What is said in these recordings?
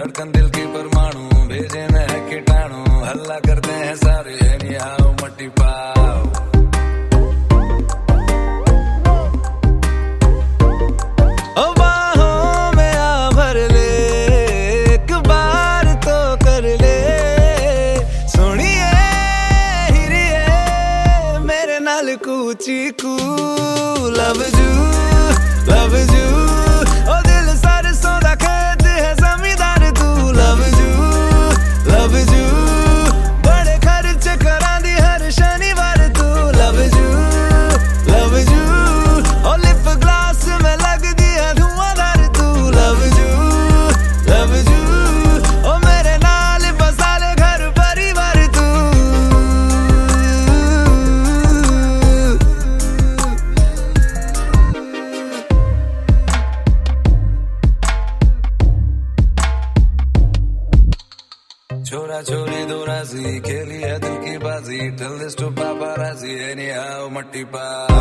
धड़कन दिल की परमाणु भेजे में है कीटाणु हल्ला करते हैं सारे नहीं आओ मट्टी पाओ बाहों में आ भर ले एक बार तो कर ले सुनिए हिरिए मेरे नाल कूची कू लव यू ओ दिल सरसों दा खेत है जमींदार तू लव यू बड़े खर्च करा दी हर शनिवार तू लव यू ओ लिप ग्लास में लग दिया धुआंधार तू लव यू ओ मेरे नाल बसा ले घर परिवार तू छोरा छोरी दो राजी खेली है दिल की बाजी tell this to paparazzi anyhow मट्टी पाओ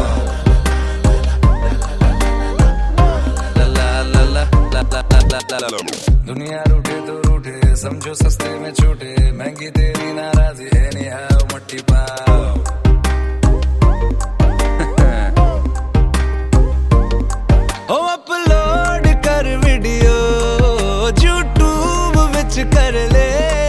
दुनिया रूठे तो रूठे समझो सस्ते में छूटे महंगी तेरी नाराजी एनी हाउ मट्टी पाओ ओ अपलोड कर वीडियो यूट्यूब विच कर ले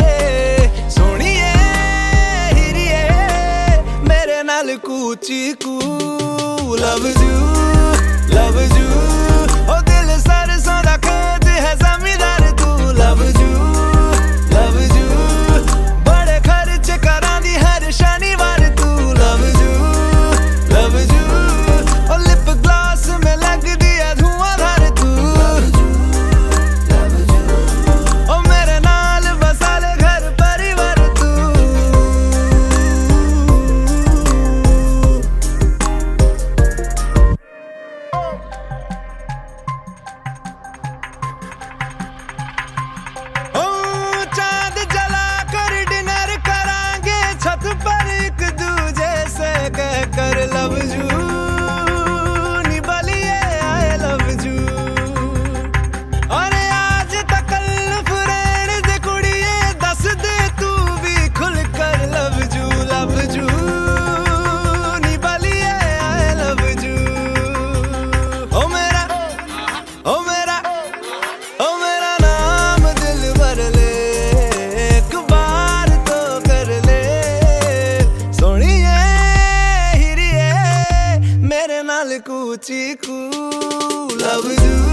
कूची कू लव यू ओ दिल सरसों दा खेत है जमींदार तू लव यू बड़े खर्च करा दी हर शनिवार तू लव यू ओ लिप ग्लास में लग दिया धुआंधार तू ओ मेरे नाल बसा ले घर परिवार तू कर लव यू निबलिए आई लव यू और आज तक फ्रेंड दे कुड़िए दस दे तू भी खुल कर लव यू निबलिए आई लव यू ओ मेरा नाम दिल भर ले एक बार तो कर ले सोनिए मेरे नाल कूची कू लव यू